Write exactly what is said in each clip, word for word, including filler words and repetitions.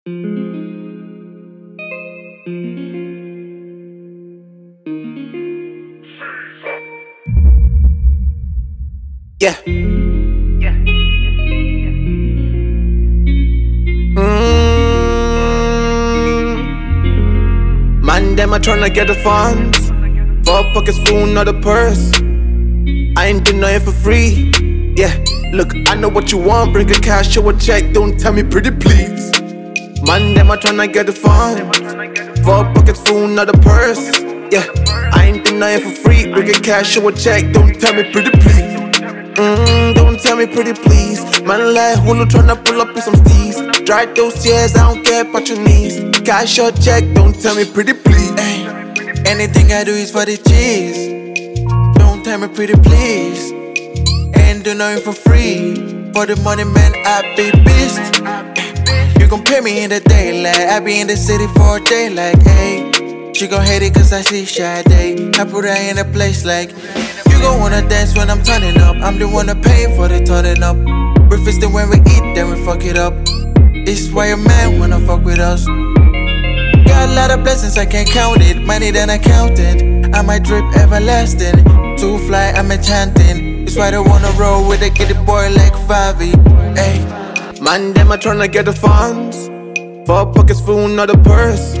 Yeah. Mm. Man, them a tryna get the funds. Four pockets full, not a purse. I ain't do nothing for free. Yeah, look, I know what you want. Bring a cash, show a check. Don't tell me pretty please. Man, them a tryna get the funds. Four pockets full, not a purse. Yeah, I ain't do nothing for free. Bring a cash, show a check. Don't tell me pretty please. Mm, don't tell me pretty please. Man like Hulu tryna pull up in some steez. Dry those tears, I don't care about your knees. Cash or check, don't tell me pretty please. Ay, anything I do is for the cheese. Don't tell me pretty please. Ain't do nothing for free. For the money, man, I be beast. You gon' pay me in the daylight. I be in the city for a day like, hey. She gon' hate it cause I see shy day. I put her in a place like, you gon' wanna dance when I'm turning up. I'm the one that pay for the turning up. Breakfast then when we eat, then we fuck it up. It's why a man wanna fuck with us. Got a lot of blessings, I can't count it. Money than I counted. I might drip everlasting. Too fly, I'm enchanting. It's why they wanna roll with it, get the boy like Favi. Ay, man, them a tryna get the funds. Four pockets full, not a purse.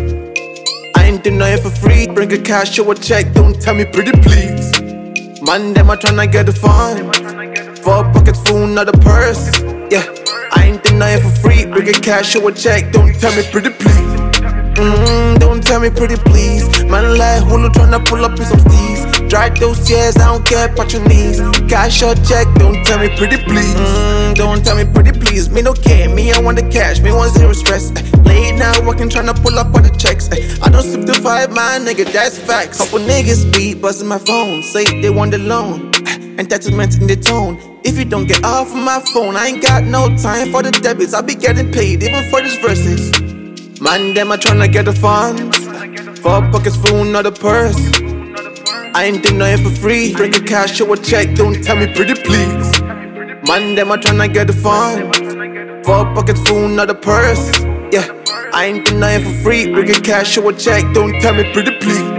I ain't do nothing for free. Bring a cash, show a check. Don't tell me pretty please. Man, them a tryna get the fun. Four pockets full, not a purse. Yeah, I ain't do nothing for free. Bring a cash, show a check. Don't tell me pretty please. Mm, don't tell me pretty please. Man like Hulu tryna pull up in some steez. Dry those tears, I don't care about your knees. Cash or check, don't tell me pretty please. Mm, don't tell me pretty please. Me no care, me I want the cash, me want zero stress. Ay, late now working tryna pull up all the checks. Ay, I don't slip the five, my nigga, that's facts. Couple niggas be buzzing my phone, say they want the loan. Entitlement in the tone. If you don't get off of my phone, I ain't got no time for the debits. I be getting paid even for these verses. Man, them a tryna get the funds. Four pockets full, not a purse. I ain't do nothing for free. Bring a cash, show a check. Don't tell me pretty please. Man, them a tryna get the funds. Four pockets full, not a purse. Yeah, I ain't do nothing for free. Bring a cash, show a check. Don't tell me pretty please.